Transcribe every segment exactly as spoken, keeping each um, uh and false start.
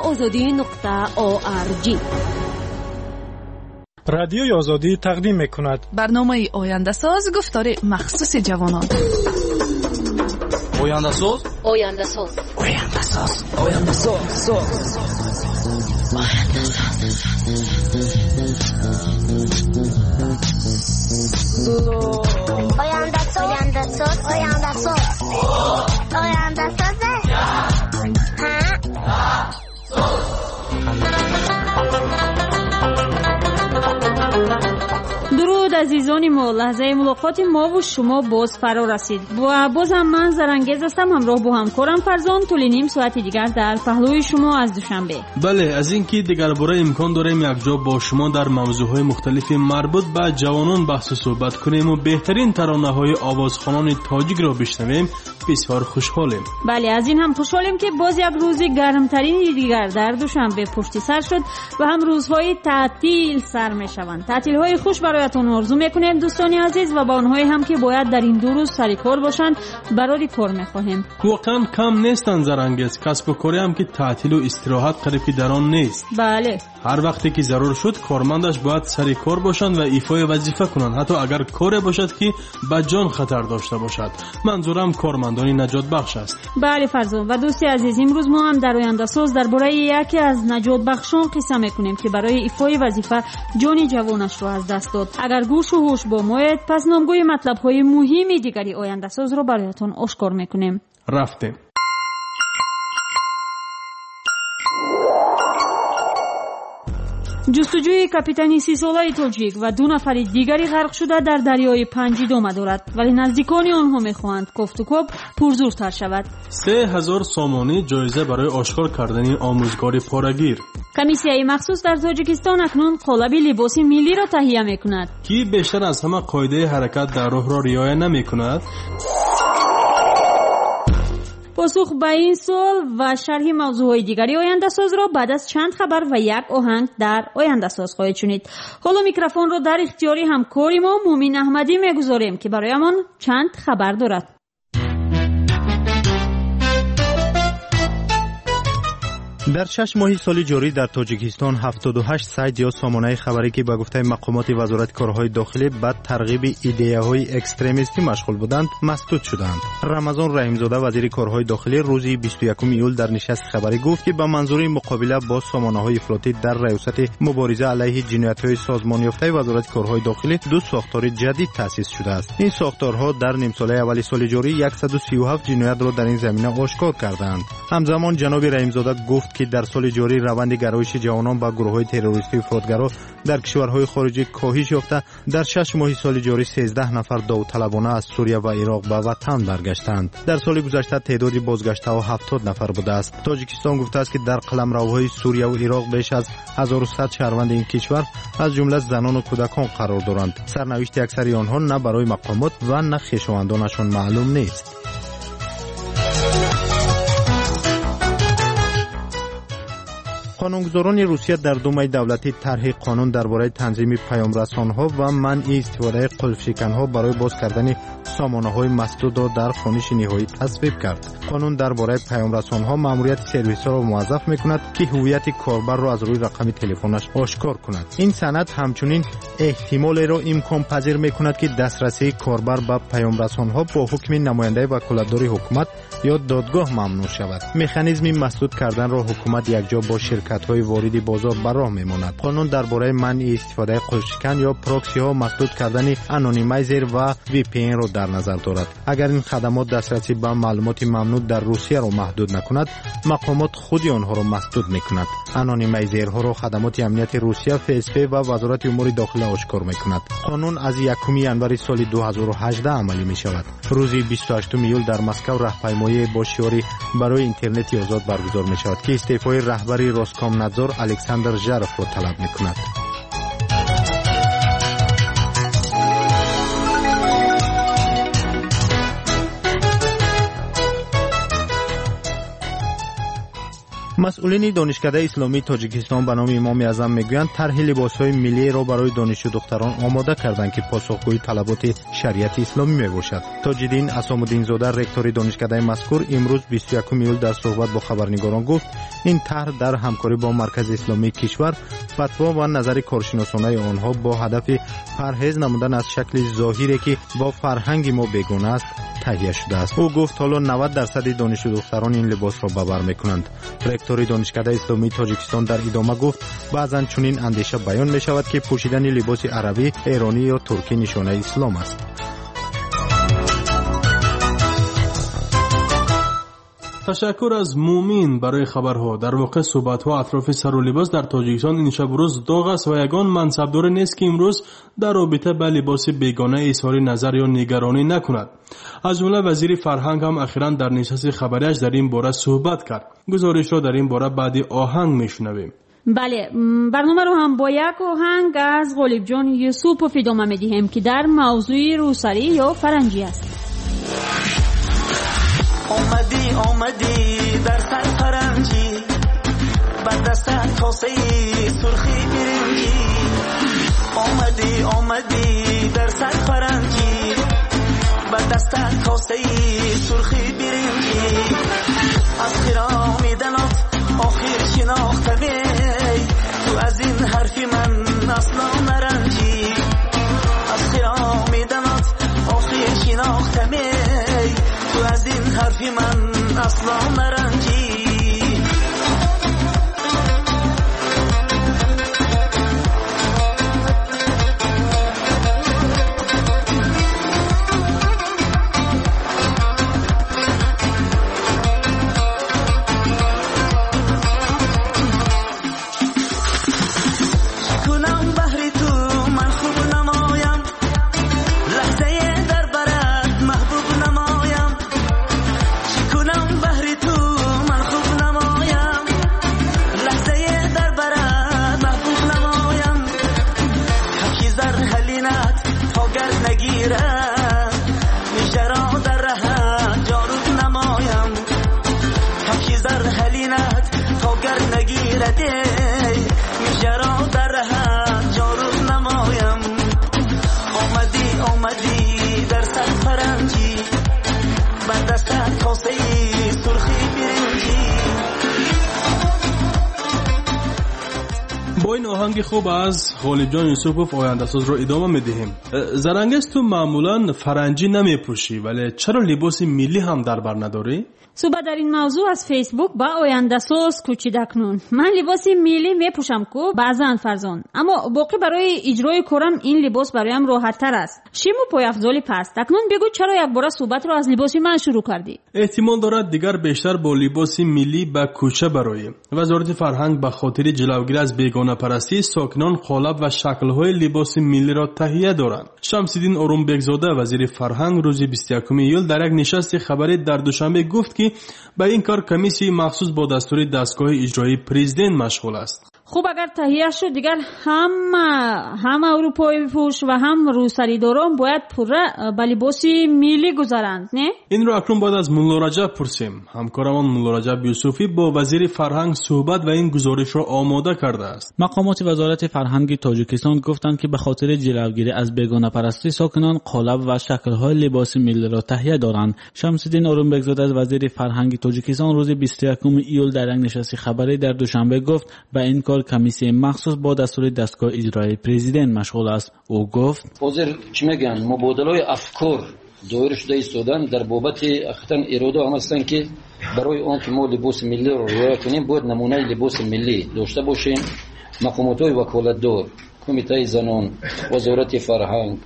آزادی نقطه او آر جی. رادیوی آزادی تقدیم میکند برنامه آینده ساز گفتار مخصوص جوانان. آینده ساز آینده ساز آینده ساز آینده ساز آینده ساز آینده ساز آینده ساز آینده ساز درود عزیزان ما، لحظه ملاقات ما و شما باز فرا رسید و باز هم من زرنگیز هستم، همراه با همکارم فرزان طول نیم ساعت دیگر در پهلوی شما از دوشنبه. بله، از اینکه دیگر باره امکان داریم یک جا با شما در موضوعهای مختلف مربوط به جوانان بحث و صحبت کنیم و بهترین ترانه‌های آوازخوانان تاجیک را بشنویم بسیار خوشحالیم. بله، از این هم خوشحالیم که باز یک روز گرمترین دیگر در دوشنبه پشت سر شد و هم روزهای تعطیل سر می شوند. تعطیل‌های خوش برایتون آرزو میکنیم دوستان عزیز و با آنهایی هم که باید در این دو روز سر کار باشند برای کار میخواهیم. واقعا کم نیستن زرنگیز، کسب و کاری هم که تعطیل و استراحت قریبی در آن نیست. بله، هر وقتی که ضرور شد کارمندش باید سر کار باشند و ایفای وظیفه کنند، حتی اگر کاری باشد که به جان خطر داشته باشد. منظورم کارمندان نجات بخش است. بله فرزان و دوستی عزیز، امروز ما هم در آینده ساز درباره یکی از نجات بخشان قصه میکنیم که برای ایفای وظیفه جان جوانش را از دست داد. اگر گوش و هوش با مایید، پس نامگوی مطلب های مهمی دیگری آینده ساز را برایتون آشکار میکنیم. رفتیم. جستجوی کاپیتانی سی ساله تاجیک و دو نفر دیگری غرق شده در دریای پنج ادامه دارد، ولی نزدیکان آنها میخواهند کفت و کاب پرزورتر شود. سه هزار سامانی جایزه برای آشکار کردن آموزگار پارگیر. کمیسیای مخصوص در تاجیکستان اکنون قالب لباس ملی را تهیه میکند که بیشتر از همه قاعده حرکت در راه را رعایت نمیکند. پاسخ به این سوال و شرح موضوعهای دیگری آینده ساز را بعد از چند خبر و یک آهنگ در آینده ساز خواهید شنید. حالا میکروفون را در اختیاری همکاری ما مومین احمدی میگذاریم که برایمان چند خبر دارد. در شش ماه سال جاری در تاجیکستان هفتاد و هشت سایت یا سامانه خبری که به گفته مقامات وزارت کارهای داخلی به ترغیب ایده‌های اکستریمیستی مشغول بودند مسدود شدند. رمضان رحیمزاده وزیر کارهای داخلی روز بیست و یکم ایول در نشست خبری گفت که به منظور مقابله با سامانه‌های افراطی در ریاست مبارزه علیه جنایت‌های سازمان یافته وزارت کارهای داخلی دو ساختار جدید تأسیس شده است. این ساختارها در نیم ساله اول سال جاری صد و سی و هفت جنایت را در این زمینه آشکار کردند. همزمان جناب رحیمزاده گفت که در سال جاری روند گرایش جوانان به گروه‌های تروریستی و افراطگرا در کشورهای خارجی کاهش یافته. در شش ماه سال جاری سیزده نفر داوطلبانه از سوریه و عراق به وطن برگشتند. در سال گذشته تعداد بازگشته‌ها هفتاد نفر بوده است. تاجیکستان گفته است که در قلمروهای سوریه و عراق بیش از هزار و صد شهروند این کشور از جمله زنان و کودکان قرار دارند. سرنوشت اکثر آنها نه برای مقامات و نه خویشاوندانشان معلوم نیست. قانونگذاران روسیه در دومای دولتی طرح قانون درباره تنظیم پیامرسان‌ها و منع استفاده قلف‌شکن‌ها برای باز کردن سامانه‌های مسدود را در خوانش نهایی تصویب کرد. قانون درباره پیامرسان‌ها مأموریت سرویس‌ها را موظف می‌کند که هویت کاربر را از روی رقم تلفنش آشکار کند. این سند همچنین احتمال را امکان پذیر می‌کند که دسترسی کاربر به پیامرسان‌ها با حکم نماینده وکالتدار حکومت یا دادگاه ممنوع شود. مکانیزم مسدود کردن را حکومت یکجا با شرکت‌های وارد بازار بر راه می‌ماند. قانون درباره منع استفاده قلف‌شکن یا پروکسی‌ها مسدود کردن انونیمایزر و وی پی ان را در نظر دارد. اگر این خدمات دسترسی به معلومات ممنوع در روسیه را محدود نکند، مقامات خود آنها را مسدود می‌کند. انونیمایزرها را خدمات امنیت روسیه، اف اس پی و وزارت امور داخله آشکار می‌کند. قانون از یکم ینور سال دو هزار و هجده عملی می‌شود. روز بیست و هشتم ایول در مسکو راهپیمایی با شعاری برای اینترنت آزاد برگزار می‌شود که استعفای رهبری روسکامنادزور الکساندر ژاروف را طلب می‌کند. مسئولین دانشکده اسلامی تاجیکستان به نام امام اعظم میگویند طرح لباس‌های ملی را برای دانش و دختران آماده کردند که پاسخگوی طلبات شریعت اسلامی میباشد. تاج‌الدین اسام‌الدین زاده رکتور دانشکده مذکور امروز بیست و یکم ایول در صحبت با خبرنگاران گفت این طرح در همکاری با مرکز اسلامی کشور فتوا و نظر کارشناسانه آنها با هدف پرهیز نمودن از شکل ظاهری که با فرهنگ ما بیگانه است تهیه شده است. او گفت حالا نود درصد دانش و دختران این لباس را به بر میکنند. رکتور دانشکده اسلامی تاجیکستان در ادامه گفت بعضا چنین اندیشه بیان می شود که پوشیدن لباس عربی، ایرانی یا ترکی نشانه اسلام است. تشکر از مومین برای خبرها. در واقع صحبت‌ها اطراف سر و لباس در تاجیکستان این شب روز داغ است و یگان منصبدار نیست که امروز در رابطه با لباس بیگانه اظهار نظر یا نگرانی نکند. از جمله وزیر فرهنگ هم اخیراً در نشست خبریش در این باره صحبت کرد. گزارش را در این باره بعد آهنگ میشنویم. بله، برنامه رو هم با یک آهنگ از غالب جان یوسف ادامه میدیم که در موضوع روسری یا فرنگی است. آمدی آمدی در سر فرنگی بر دستت کاسه سرخی برنگی. آمدی آمدی در سر فرنگی بر دستت کاسه سرخی برنگی. از خرام دلات آخر شناختم تو از این حرفی من اصلا نرنجی. از خرام دلات آخر شناختم تو از این حرفی من اصلا نرنجی. با این آهنگ خوب از غالب جان یوسف آینده ساز رو ادامه میدهیم. زرنگست تو معمولا فرنگی نمیپوشی ولی چرا لباس ملی هم در بر نداری؟ صحبت در این موضوع از فیسبوک با آینده ساز کوچیدکنون. من لباس ملی میپوشم کو بعضا فرزان، اما باقی برای اجرای کارم این لباس برایم راحت تر است. شیمو پای افضالی پس تکنون بگو چرا یک بار صحبت رو از لباس من شروع کردی؟ احتمال دارد دیگر بیشتر با لباس ملی به کوچه برایی. وزارت فرهنگ به خاطر جلوگیری از بیگانه پرستی ساکنان قالب و شکل‌های لباس ملی را تهیه دارند. شمس‌الدین اورونبکزاده وزیر فرهنگ روز بیست و یکم ایول در یک نشست خبری در دوشنبه گفت که به این کار کمیسی مخصوص با دستور دستگاه اجرایی پرزیدنت مشغول است. خوب اگر تهیه شد دیگر هم هم اروپایی پوش و هم روسریداران باید پوره به لباس ملی گذارند، نه؟ این رو اکنون باید از مولا رجب پرسیم. همکارمان مولا رجب یوسفی با وزیر فرهنگ صحبت و این گزارش را آماده کرده است. مقامات وزارت فرهنگ تاجیکستان گفتند که به خاطر جلوگیری از بیگانه پرستی ساکنان قالب و شکل‌های لباس ملی را تهیه دارند. شمس‌الدین اورونبکزاده از وزیر فرهنگ تاجیکستان روز بیست و یکم ایول در یک نشست خبری در دوشنبه گفت به این کار کمیسی مخصوص با دستور دستگاه اجرایی پرزیدنت مشغول است. او گفت حاضر چی میگن مبادله افکار دایر شده ایستادن در بابت اختن اراده هم هستن که برای اون که ما لباس ملی رو رعایت کنیم باید نمونه لباس ملی داشته باشیم. مقامات‌های وکالتدار، کمیته زنان، وزارت فرهنگ،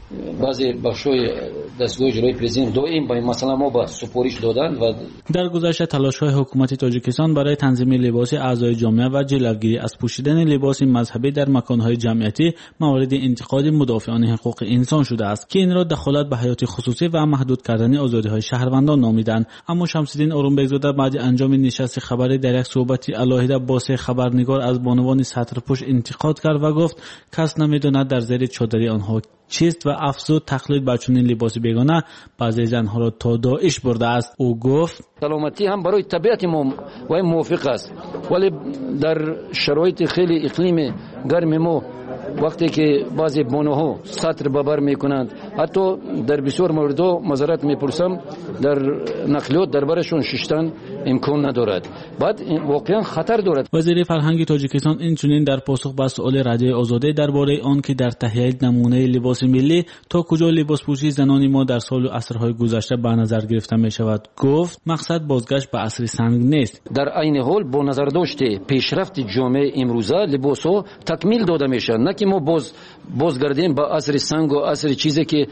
بعضی بخش‌های دستگاه اجرایی پرزیدنت دائم با این مسئله ما با سپارش دادن. و در گذشته تلاش‌های حکومت تاجیکستان برای تنظیم لباس اعضای جامعه و جلوگیری از پوشیدن لباس مذهبی در مکان‌های جمعیتی مورد انتقاد مدافعان حقوق انسان شده است که این را دخالت به حیات خصوصی و محدود کردن آزادی‌های شهروندان نامیدند. اما شمس‌الدین اورونبکزاده بعد انجام نشست خبری در یک صحبت علاهده با سه خبرنگار از بانوان سطرپوش انتقاد کرد و گفت کس نمی‌داند در زیر چادر آنها چیست و افزود تقلید بر چنین لباس بیگانه بعضی زنها را تا داعش برده است. او گفت سلامتی هم برای طبیعت ما و موافق است، ولی در شرایط خیلی اقلیم گرم ما وقتی که بعضی بانوها سطر ببر میکنند، حتی در بسیار موردها معذرت میپرسم در نقلیات دربارشون ششتن امکان ندارد، بعد واقعا خطر دارد. وزیر فرهنگ تاجیکستان این چنین در پاسخ به سؤال رادیو آزاده درباره آن که در تهیه نمونه لباس ملی تا کجا لباس پوشی زنان ما در سال و عصرهای گذشته به نظر گرفته می شود گفت مقصد بازگشت به عصر سنگ نیست. در عین حال با نظر داشته پیشرفت جامعه امروزه لباس ها تکمیل داده میشه، نه که ما باز بازگردیم به عصر سنگ و عصر چیزی که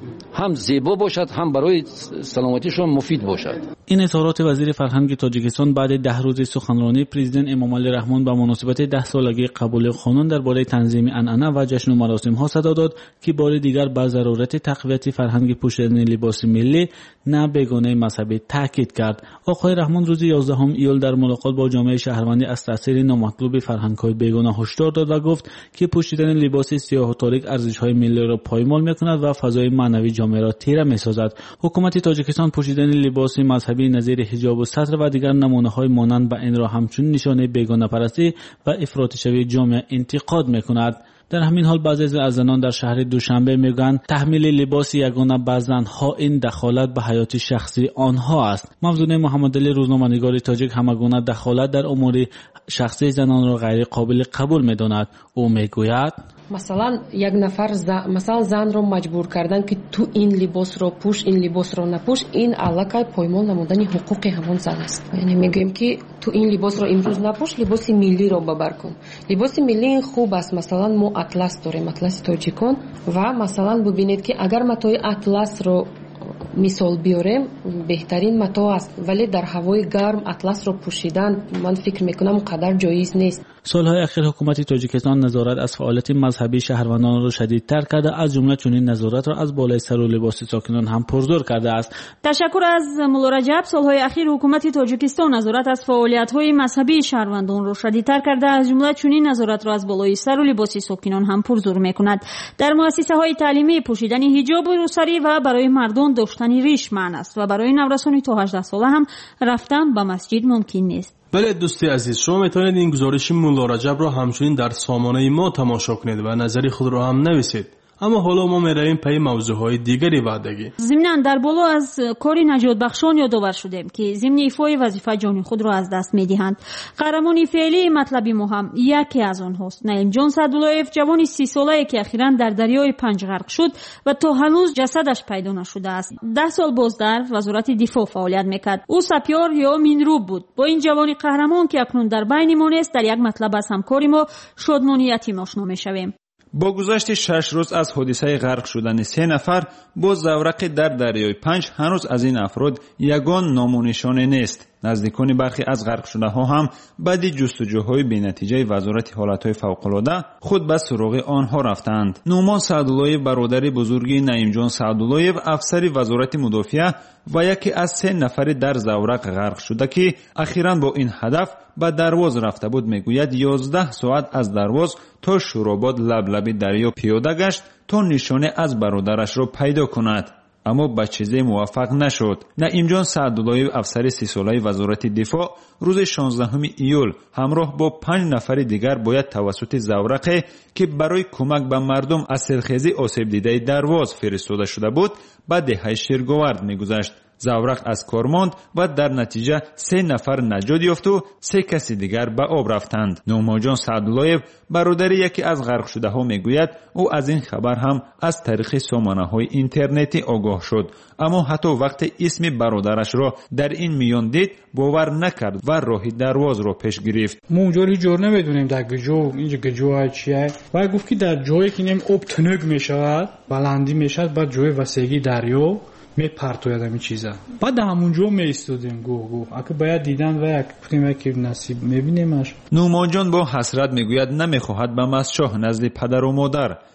هم زیبا باشد هم برای سلامتیشون مفید باشد. این اظهارات وزیر فرهنگ تاجیکستان بعد ده روز سخنرانی پرزیدنت امامعلی رحمان به مناسبت ده سالگی قبول قانون درباره تنظیم عنعنه و جشن و مراسم ها صدا داد که بار دیگر بر ضرورت تقویت فرهنگ پوشیدن لباس ملی نه بیگانه مذهبی تاکید کرد. آقای رحمان روز یازدهم ایول در ملاقات با جامعه شهروندی از تاثیر نامطلوب فرهنگ‌های بیگانه هشدار داد و گفت که پوشیدن لباس سیاه و تاریک ارزش‌های ملی را پایمال می‌کند و فضای معنوی جامعه را تیره می‌سازد. حکومت تاجیکستان پوشیدن لباس مذهبی نظیر حجاب و ستر و دیگر نمونه‌های مانند به این را همچون نشانه بیگانه پرستی و افراط شوی جامعه انتقاد می‌کند. در همین حال بعضی از زنان در شهر دوشنبه میگن تحمیل لباس یگانه به زنها این دخالت به حیات شخصی آنها است. مفضول محمدعلی روزنامه‌نگار تاجیک همگونه دخالت در امور شخصی زنان را غیر قابل قبول می‌داند. او میگوید مثلا یک نفر زن، مثلا زن رو مجبور کردن که تو این لباس رو پوش این لباس رو نپوش، این علاقه پایمال نمودن حقوق همون زن است. یعنی میگیم که تو این لباس رو امروز نپوش، لباس ملی رو ببر کن. لباس ملی خوب است. مثلا ما اطلس داریم، اطلس تاجیکان، و مثلا ببینید که اگر متای اطلس رو مثال بیاریم بهترین متاع است، ولی در هوای گرم اطلس رو پوشیدن من فکر میکنم قدر جایز نیست. سالهای اخیر حکومت تاجیکستان نظارت از فعالیت مذهبی شهروندان را شدیدتر کرده، از جمله چنین نظارت را از بالای سر و لباس ساکنان هم پرزور کرده است. تشکر از مولا رجب. سالهای اخیر حکومت تاجیکستان نظارت از فعالیت‌های مذهبی شهروندان را شدیدتر کرده، از جمله چنین نظارت را از بالای سر و لباس ساکنان هم پرزور میکند. در مؤسسه‌های تعلیمی پوشیدن حجاب روسری و برای مردان داشتن ریش مانع است و برای نورسانی تا هجده ساله هم رفتن به مسجد ممکن نیست. بله دوستی عزیز، شما میتونید این گزارش مولا رجب را همچنین در سامانه ما تماشا کنید و نظری خود را هم نویسید. اما حالا ما میرویم پی موضوعهای دیگری وعدگی. ضمناً در بالا از کاری نجات بخشان یادآور شدیم که ضمن ایفای وظیفه جان خود را از دست میدهند. قهرمان فعلی مطلبی ما هم یکی از آنهاست. نعیم جان سعداللهیف، جوانی سی ساله که اخیراً در دریای پنج غرق شد و تا هنوز جسدش پیدا نشده است. ده سال باز در وزارت دفاع فعالیت میکرد. او سپیار یا مینروب بود. با این جوانی قهرمان که اکنون در بین ما است، در یک مطلب از همکاری ما شادمانیتی آشنا میشویم. با گذشت شش روز از حادثه غرق شدن سه نفر با زورق در دریای پنج هنوز از این افراد یگان نام و نشانه نیست. نزدیکان برخی از غرق شده ها هم بعد جستجوهای بی‌نتیجه وزارت حالتهای فوق‌العاده خود به سراغ آنها رفتند. نومان سعداللهیف برادر بزرگ نعیم جان سعداللهیف افسر وزارت مدافعه و یکی از سه نفر در زورق غرق شده که اخیراً با این هدف به درواز رفته بود میگوید یازده ساعت از درواز تا شوراباد لب لب دریا پیاده گشت تا نشانه از برادرش را پیدا کند، اما به چیزی موفق نشد. نعیم جان سعداللهیف افسر سی ساله وزارت دفاع روز شانزدهم ایول همراه با پنج نفر دیگر باید توسط زورقی که برای کمک به مردم از سیلخیزی آسیب دیده درواز فرستاده شده بود به دهه شیرگوارد میگذشت. زورق از کار ماند و در نتیجه سه نفر نجات یافت و سه کسی دیگر به آب رفتند. نومان جان سعداللهیف برادر یکی از غرق شده ها میگوید او از این خبر هم از طریق سامانه های اینترنتی آگاه شد، اما حتی وقت اسم برادرش را در این میان دید باور نکرد و راه درواز را پیش گرفت. ما اونجا هیچ جور نمیدونیم در گجو اینجا گجو چیه و گفت که در جایی که نیم آب تنگ میشود بلندی میشد بعد جای وسیعی دریا می پرتوید همین چیزا. بعد همونجا می ایستادیم گو گو اگه باید دیدن و یک گفتیم که نصیب میبینیمش. نومان جان با حسرت میگوید نمیخواهد به مسجد نزد پدر و مادر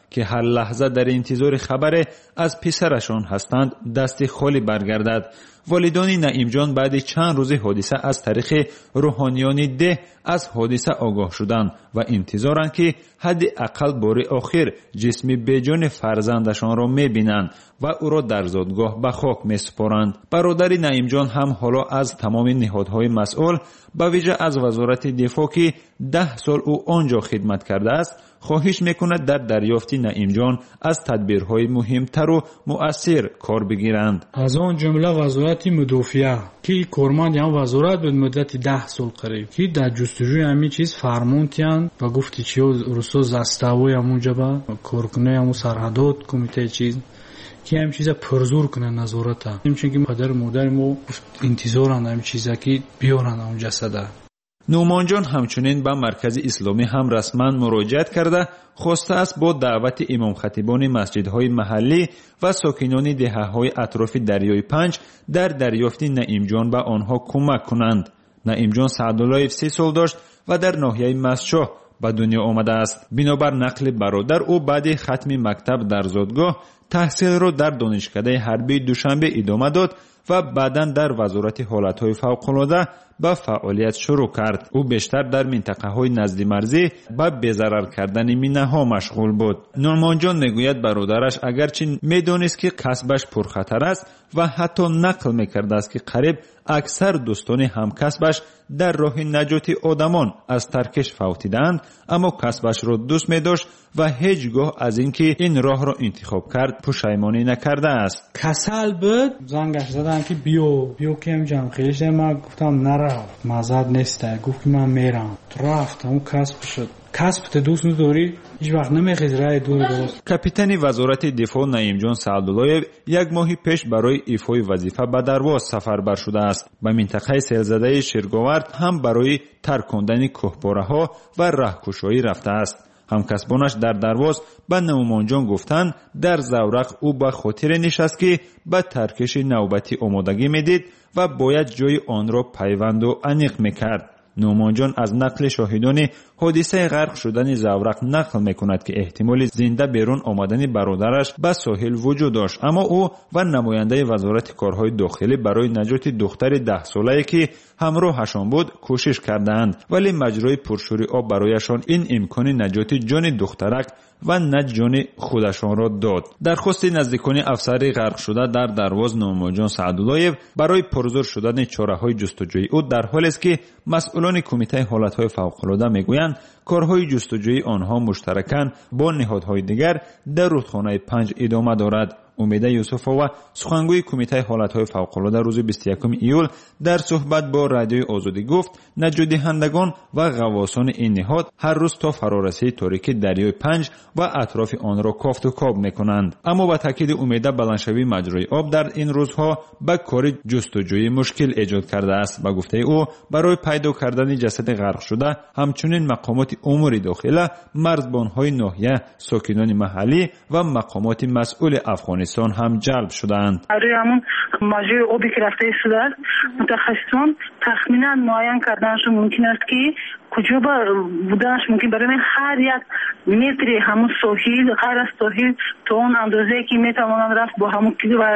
که هر لحظه در انتظار خبر از پسرشان هستند دست خالی برگردد. والدان نعیم جان بعد چند روز حادثه از طریق روحانیان ده از حادثه آگاه شدند و انتظارند که حداقل بار آخر جسم بیجان فرزندشان را میبینند و او را در زادگاه به خاک میسپارند. برادر نعیم جان هم حالا از تمام نهادهای مسئول به ویژه از وزارت دفاع که ده سال او آنجا خدمت کرده است خواهش میکند در دریافت نعیم جان از تدبیرهای مهمتر و مؤثر کار بگیرند. از آن جمله وزارت مدافعه که کارمند هم وزارت به مدت ده سال قریب که در جستجوی همین چیز فرمانتیان و گفتی چی رسو زستوی همونجا با کارکنه همون سرحدات کمیته چیز که همین چیزا پرزور کنه نظارت هم چون که پدر مادر ما انتظارند همین چیزا که بیارن اون جسده. نومان جان همچنین به مرکز اسلامی هم رسما مراجعت کرده خواسته است با دعوت امام خطیبان مسجدهای محلی و ساکنان دهه‌های اطراف دریای پنج در دریافت نعیم جان به آنها کمک کنند. نعیم جان سعدالله سی سال داشت و در ناحیه مسجد به دنیا آمده است. بنابر نقل برادر او بعد ختم مکتب در زادگاه تحصیل را در دانشکده حربی دوشنبه ادامه داد و بعداً در وزارت حالتهای فوق‌العاده به فعالیت شروع کرد. او بیشتر در منطقه های نزد مرزی به بی‌ضرر کردن مینه ها مشغول بود. نورمان جان میگوید برادرش اگرچه میدانست که کسبش پرخطر است و حتی نقل میکرده است که قریب اکثر دوستان همکسبش در راه نجات آدمان از ترکش فوتیدند، اما کسبش را دوست می‌داشت و هیچگاه از اینکه این راه را انتخاب کرد پشیمانی نکرده است. کسل بود زنگش زدن که بیو بیو کم جمع خیلیش ما گفتم نرفت مزد نیسته گفت که من میرم رفت اون کسب شد. کسب دوست نداری هیچ وقت نمیخیزه دور درست. کاپیتان وزارت دفاع نعیم جان سعدالله یک ماه پیش برای ایفای وظیفه به درواز سفربر شده است. به منطقه سیلزده شیرگاورد هم برای ترکاندن کوهپاره‌ها و راهگشایی رفته است. همکسبانش در درواز به نومان جان گفتند در زورق او به خاطر نشست که به ترکش نوبتی آمادگی میدید و باید جای آن را پیوند و انیق میکرد. نومان جان از نقل شاهدان حادثه غرق شدن زورق نقل میکند که احتمال زنده بیرون آمدن برادرش به ساحل وجود داشت، اما او و نماینده وزارت کارهای داخلی برای نجات دختر ده ساله‌ای که همراهشان بود کوشش کردند، ولی مجرای پرشوری آب برایشان این امکان نجات جان دخترک و نه جان خودشان را داد. درخواست نزدیکان افسر غرق شده در درواز نومان جان سعدالله برای پرزور شدن چاره‌های جستجویی او در حالی است که مسئولان کمیته حالت‌های فوق‌العاده میگویند کارهای جستجویی آنها مشترکاً با نهادهای دیگر در رودخانه پنج ادامه دارد. امیده یوسفova سخنگوی کمیته حالت‌های فوق‌العاده روز بیست و یکم ایول در صحبت با رادیوی آزادی گفت نجات دهندگان و غواصان این نهاد هر روز تا فرارسی تاریکی دریای پنج و اطراف آن را کافت و کاب میکنند، اما با تاکید امیده بلندشوی مجرای آب در این روزها به کار جستجویی مشکل ایجاد کرده است. با گفته او برای پیدا کردن جسد غرق شده همچنین مقامات امور داخله، مرزبان‌های ناحیه، ساکنان محلی و مقامات مسئول افغانستان هم جلب شدند. روی همون ماجرای آبی که رفته شده است متخصصان تخمینا معین کردنشون ممکن است که کجا بودنش ممکن برای هر یک متری همون ساحل غیر از ساحل تا اون اندازه‌ای که میتوانند رفت با همون کلی و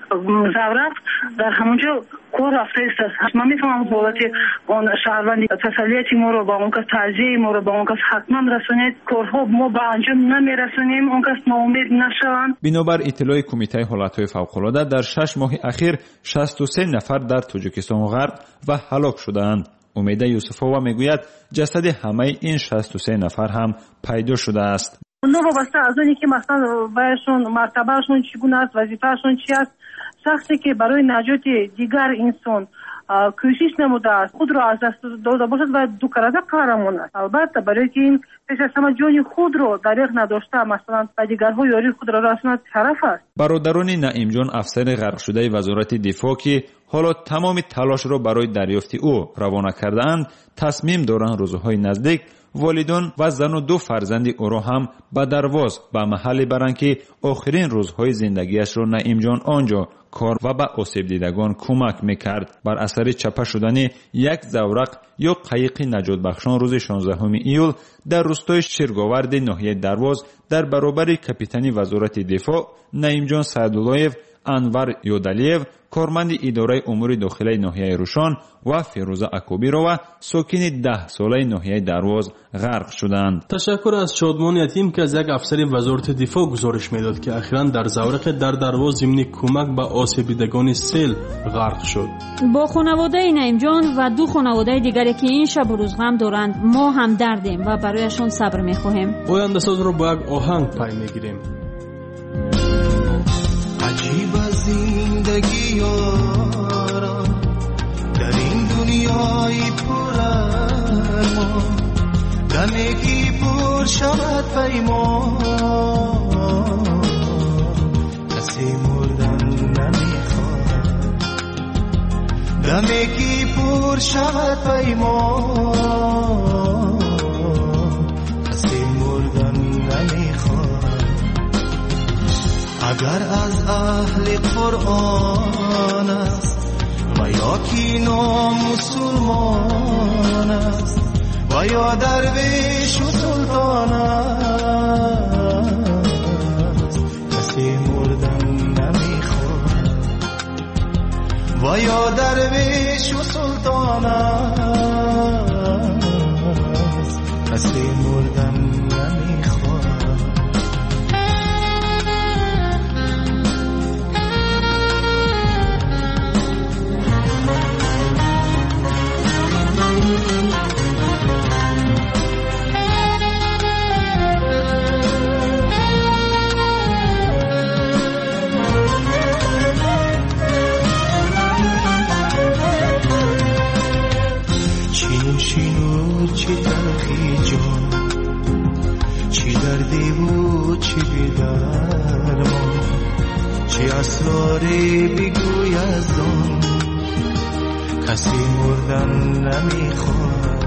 زورق در همونجا کار رفته است. من میتونم حالت اون شهروندی تسلیت ما رو با اون کس تعزیه ما رو با اون کس حتما رسونید، کارها ما به انجام نمیرسونیم اون کس ناامید نشوند. بنابر اطلاع کمیته حالت‌های فوق‌العاده در شش ماه اخیر شصت و سه نفر در تاجیکستان غرق و هلاک شدند. امیده یوسفova میگوید جسد همه این شصت و سه نفر هم پیدا شده است. اونا وابسته از اونی که مثلا برایشون مرتبهشون چگونه است، وظیفهشون چی است، شخصی که برای نجات دیگر انسان کوشش نموده است خود را از دست داده باشد و دو کرده قهرمان است. البته برای که این پیش از همه جان خود را دریغ نداشته مثلا به دیگرها یاری خود را رساند طرف است. برادران نعیم جان افسر غرق شده وزارت دفاع که حالا تمام تلاش را برای دریافت او روانه کرده‌اند تصمیم دارند روزهای نزدیک والدان و زن و دو فرزند او را هم به درواز به محلی برند که آخرین روزهای زندگیش را نعیم جان آنجا کار و به آسیب دیدگان کمک میکرد. بر اثر چپه شدن یک زورق یا قایق نجات بخشان روز شانزدهم ایول در روستای شیرگاورد ناحیه درواز در برابر کاپیتان وزارت دفاع نعیم جان سعدالله‌یف، انور یودالیف، کارمند اداره امور داخلی ناحیه روشان و فیروزه اکوبی را و ساکن ده ساله ناحیه درواز غرق شدند. تشکر از شادمان یتیم که از یک افسر وزارت دفاع گزارش میداد که اخیراً در زورق در درواز ضمن کمک به آسیب دیدگان سیل غرق شد. با خانواده نعیم جان و دو خانواده دیگری که این شب و روز غم دارند ما هم دردیم و برایشان صبر میخواهیم. آینده ساز را با یک آهنگ پی میگیریم. عجیب زندگی یارا در این دنیای پر ارمان، دمکی پر شود پیمان، کسی مردن نمیخواد، دمکی پر شود پیمان، کسی مردن نمیخواد. اگر از اهل قرآن است و یا کی نامسلمان است و یا درویش و سلطان است، کسی مردن نمیخواد. و یا درویش و سلطان است، کسی مردن نمیخواد. چی تلخی جان، چی دردی و چی بیدرمان، چی اسراری بگوی از آن، کسی مردن نمیخواد.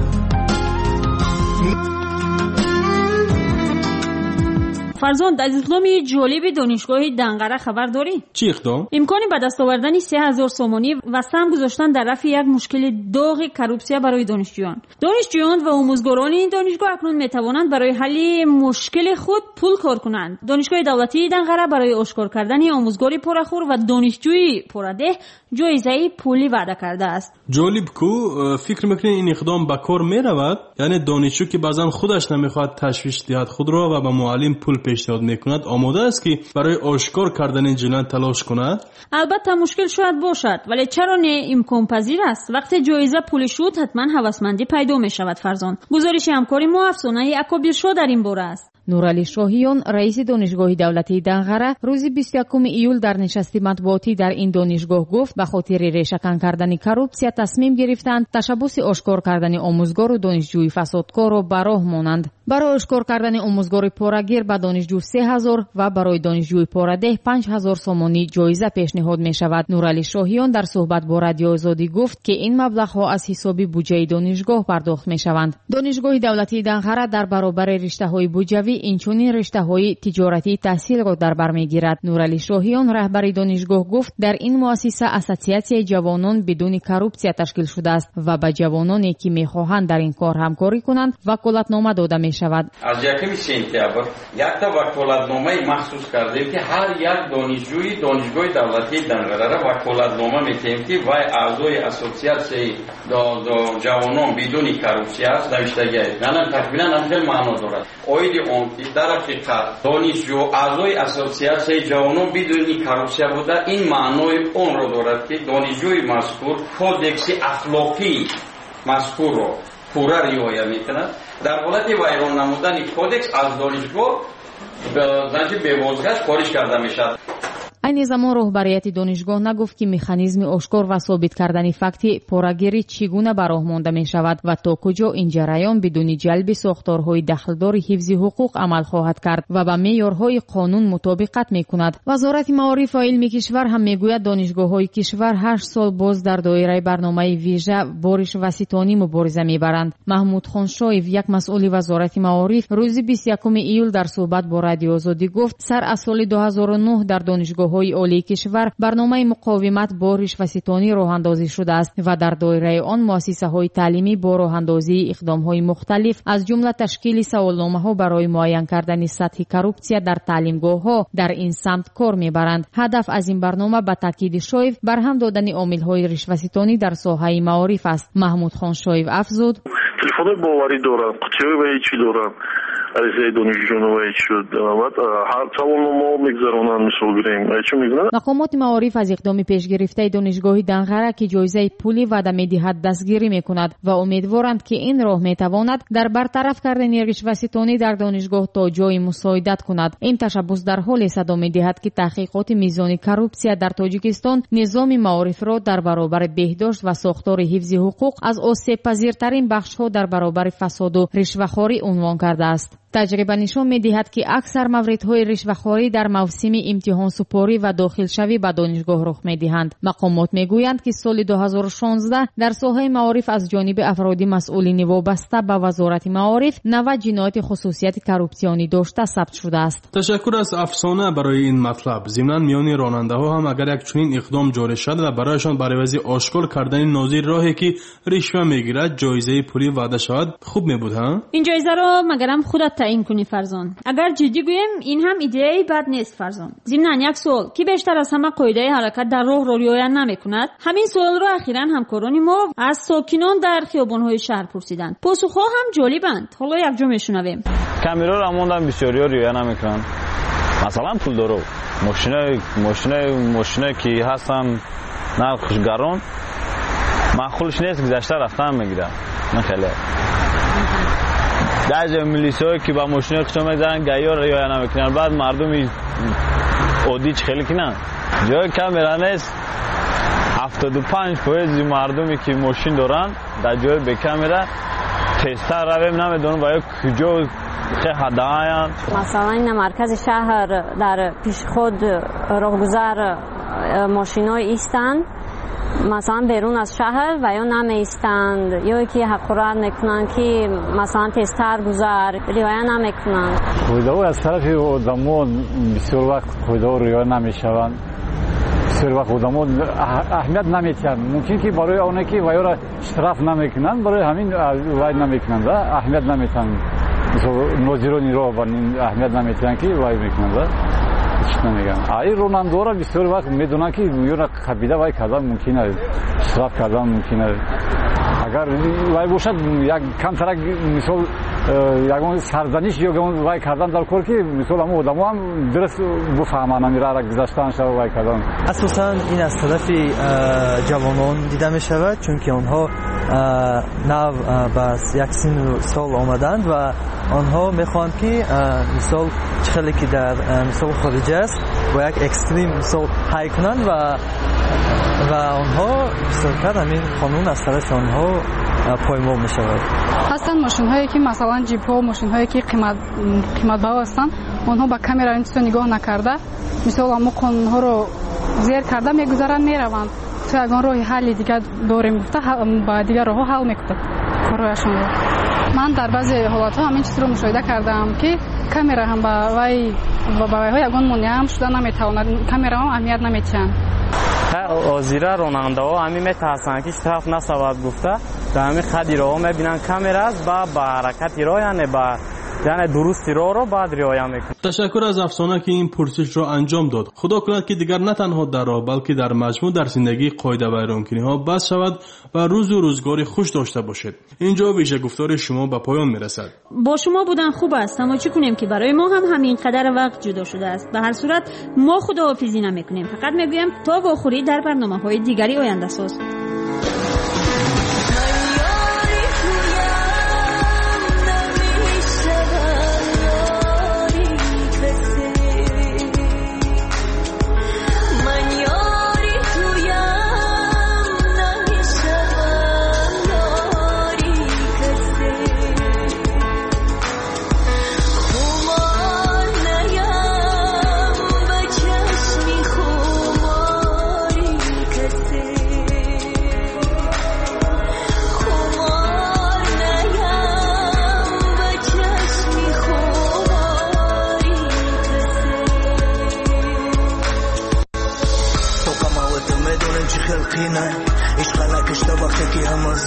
فرزند از اقدامی جالب دانشگاه دنقره خبر داری؟ چی اقدام؟ امکانی به دست آوردن سه هزار سومانی و سهم گذاشتن در رفع یک مشکل داغ کروپسیا برای دانشجویان. دانشجویان و آموزگاران این دانشگاه اکنون میتوانند برای حل مشکل خود پول کار کنند. دانشگاه دولتی دنقره برای آشکار کردن آموزگاری پرخور و دانشجوی پرده جایزه پولی وعده کرده است. جالب کو. فکر میکنین این اقدام به کار میرود؟ یعنی دانشجو که بعضا خودش نمیخواد تشویش دهد خود را و به معلم پول پیشنهاد میکند آماده است که برای آشکار کردن این جنایت تلاش کند؟ البته مشکل شاید باشد، ولی چرا نه امکان پذیر است. وقتی جایزه پول شد حتما هوسمندی پیدا میشود. فرزند گزارش همکاری ما افسانه اکوبی شو در این باره است. نورعلی شاهیان رئیس دانشگاه دولتی دنقره روز بیست و یکم ایول در نشست مطبوعاتی در این دانشگاه گفت به خاطر ریشه‌کن کردن کروپسیا تصمیم گرفتند تشبث آشکار کردن آموزگار و دانشجوی فسادکار را به راه مانند. برای آشکار کردن آموزگار پاره‌گیر به دانشجو سه هزار و برای دانشجوی پاره‌ده پنج هزار سومانی جایزه پیشنهاد می شود. نورعلی شاهیان در صحبت با رادیو آزادی گفت که این مبلغ‌ها از حساب بودجه دانشگاه پرداخت می شوند. دانشگاه دولتی دنقره در برابر رشته‌های بودجوی اینچنین رشته‌های تجارتی تحصیل را در بر می‌گیرد. نورعلی شاهیان رهبر دانشگاه گفت در این مؤسسه اساسیاسیون جوانان بدون کروپسیا تشکیل شده است و به جوانانی که می‌خواهند در این کار همکاری کنند وکالتنامه داده می‌شود. از یکم سپتامبر یک تا وکالتنامه مخصوص کردیم که هر یک دانشجوی دانشگاه دولتی دنقره را وکالتنامه می‌دهیم که وای اعضای اساسیاسیون جوانان بدون کروپسیا است نوشتگی است. نه تقریبا هم معنا دارد. اوید اون در حقیقت دانشجو اعضای اساسیاسیون جوانان بدون کروپسیا بوده این معنای اون رو دارد که دانشجوی مذکور کودکس اخلاقی مذکور رو پورا رعایت میکند. در حالت ویران نمودن کودکس از دانشگاه به زنجیر بازگشت خارج کرده میشد. айни замон роҳбарияти донишгоҳ нагуфт ки механизми ошкор ва собит кардани факти порагирӣ чӣ гуна ба роҳ монда мешавад ва то куҷо ин ҷараён бидуни ҷалби сохторҳои дахлдори ҳифзи ҳуқуқ амал хоҳад кард ва ба меъёрҳои қонун мутобиқат мекунад. вазорати маориф ва илми кишвар ҳам мегӯяд донишгоҳҳои кишвар ҳашт сол боз дар доираи барномаи вижа бориш васитонӣ мубориза мебаранд. маҳмуд хоншоев, як масъули вазорати маориф, рӯзи бисту якуми июл дар суҳбат бо радиои озодӣ гуфт сар аз соли ду ҳазору нӯҳ дар донишгоҳҳои олии кишвар барномаи муқовимат бо ришваситонӣ роҳандозӣ шудааст ва дар доираи он муассисаҳои таълимӣ бо роҳандозии иқдомҳои мухталиф аз ҷумла ташкили саволномаҳо барои муайян кардани сатҳи коррупсия дар таълимгоҳҳо дар ин самт кор мебаранд. ҳадаф аз ин барнома ба таъкиди шоев барҳам додани омилҳои ришваситонӣ дар соҳаи маориф аст. маҳмуд хоншоев афзуд: телефонои боварӣ доранд, қутиёи чӣ доранд, аризаи донишҷӯёнова шуд, баъд ҳар саволнома мегзаронанд, мисол гирем чӣ мекунанд. мақомоти маориф аз иқдоми пешгирифтаи донишгоҳи Данғара ки ҷоизаи пулӣ ваъда медиҳад дастгирӣ мекунад ва умедворанд ки ин роҳ метавонад дар бартараф кардани ришваситонӣ дар донишгоҳ то ҷои мусоидат кунад. ин ташаббус дар ҳоле садо медиҳад ки таҳқиқоти мизони коррупсия дар Тоҷикистон низоми маорифро дар баробари беҳдошт ва сохтори ҳифзи ҳуқуқ аз осебпазиртарин бахшҳо дар баробари фасоду ришвахорӣ унвон кардааст. таҷриба нишон медиҳад ки аксар мавридҳои ришвахорӣ дар мавсими имтиҳонсупорӣ ва дохилшавӣ ба донишгоҳ рух медиҳанд. мақомот мегӯянд ки соли ду ҳазору шонздаҳ дар соҳаи маориф аз ҷониби афроди масъулини вобаста ба вазорати маориф навад ҷинояти хусусияти коррупсионӣ дошта сабт шудааст. ташаккур аз афсона барои ин матлаб. зимнан миёни ронандаҳо ҳам агар як чунин иқдом ҷорӣ шуд ва барояшон бар эвази ошкор кардани нозир роҳе ки ришва мегирад ҷоизаи пулӣ ваъда шавад хуб мебуд. ҳа ин ҷоизаро магарам худат таъин кунӣ фарзон. агар ҷиддӣ гӯем ин ҳам идеяи бад нест фарзон. зимнан як суол: ки бештар аз ҳама қоидаи ҳаракат дар роҳро риоя намекунад? ҳамин суолро ахиран ҳамкорони мо аз сокинон дар хиёбонҳои шаҳр пурсиданд. посухҳо ҳам ҷолибанд. ҳоло якҷо мешунавем. камераро ҳамондан бисёриҳо риоя намекунанд. масалан пулдоро мошинаи мошинаи мошинаи ки ҳастанд нархшгарон маъқулш нест гузашта рафтан мегиранд. на хеле даже милисиёе ки ба мошинаи хушон мегзаранд гаиё риоя намекунанд. баъд мардуми оддӣ чӣ хеле кинанд? ҷои камера нест. ҳафтоду панҷ фоизи мардуме ки мошин доранд дар ҷои бекамера тезтар равем намедонам ба куҷо ҳадааянд. масалан ин маркази шаҳр дар пешиход роҳгузар мошинои истанд, масалан берун аз шаҳр ва ё намеистанд ё ки ҳақурат мекунанд ки масалан тезтар гузар риоя намекунанд. қоидаҳо аз тарафи одамон бисёр вақт қоидаҳо риоя намешаванд. бисёр вақт одамон аҳамият наметиҳанд. мумкин ки барои оне ки вайёро штраф намекунанд барои ҳамин вай намекунанд, аҳамият наметиҳанд. мисол нозирони роҳ аҳамият наметиҳанд ки вай мекунанд. ай ронандора бисёр вақт медонанд ки ёна қабида вай кардан мумкин аст, штраф кардан мумкин аст. агар вай бошад як камтарак мисол ягон сарзаниш ё вай кардан дар кор ки мисол ҳамон одамо ҳам дуруст буфаҳманд амирара гузаштан шава вай кардан. асосан ин аз тарафи ҷавонон дида мешавад, чунки онҳо нав ба як сину сол омаданд ва онҳо мехоҳанд ки мисол чӣ хеле ки дар мисол хориҷ аст бо як экстрим мисол ҳай кунанд ва ва онҳо бисёртар ҳамин қонун аз тарафи онҳо поймол мешавад. ҳастанд мошинҳое ки масалан ҷипҳо мошинҳое ки қиматбаҳо ҳастанд, онҳо ба камера инчто нигоҳ накарда мисол ҳамо қонунҳоро зер карда мегузаранд, мераванд. то ягон роҳи ҳалли дигар дорем гуфта ба дигар роҳҳо ҳал мекунад корҳояшонро. ман дар баъзе ҳолатҳо ҳамин чизро мушоҳида кардаам ки камера ҳам ба вай ба вайҳо ягон монеам шуда наметавонад. камераҳо аҳамият наметиҳанд. озира ронандаҳо ҳамин метарсанд ки штраф насавад гуфта дар ҳамин хади роҳҳо мебинанд камера аст ба ба ҳаракати роҳ яъне ба яъне дурусти роҳро баъд риоя мекунад. ташаккур аз афсона ки ин пурсишро анҷом дод. худо кунад ки дигар на танҳо дар роҳ балки дар маҷмӯъ дар зиндагии қоидавайронкуниҳо бас шавад ва рӯзу рӯзгори хуш дошта бошед. инҷо виша гуфтори шумо ба поён мерасад. бо шумо будан хуб аст, аммо чӣ кунем ки барои мо ҳам ҳамин қадар вақт ҷудо шудааст. ба ҳар сурат мо худоҳофизӣ намекунем. фақат мегӯям то вохӯрӣ дар барномаҳои дигари ояндасоз.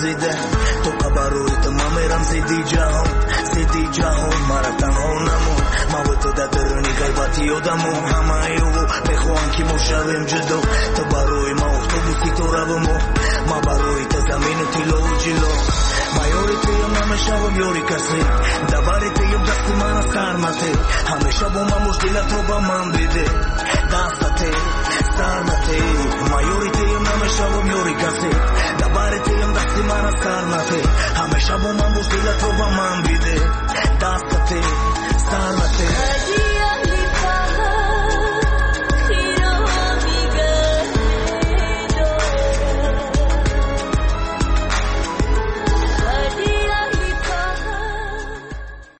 رمزیده تو قبروی تو من میرم زیدی جهان زیدی جهان مرا تنها نمون ما و تو در درونی غیبتی یادمون همه ایو بخوان که ما شویم جدا تو بروی ما اختوبوسی تو رو ما ما بروی تو زمین و تیلو و جلو ما یوری تیم همیشه هم یوری کسی دواری تیم دستی من سرمته همیشه با من مشکل تو با من بیده دسته سرمته ما یوری تیم همیشه هم یوری کسی دواری تیم دستی من سرمته همیشه با من مشکل تو با من بیده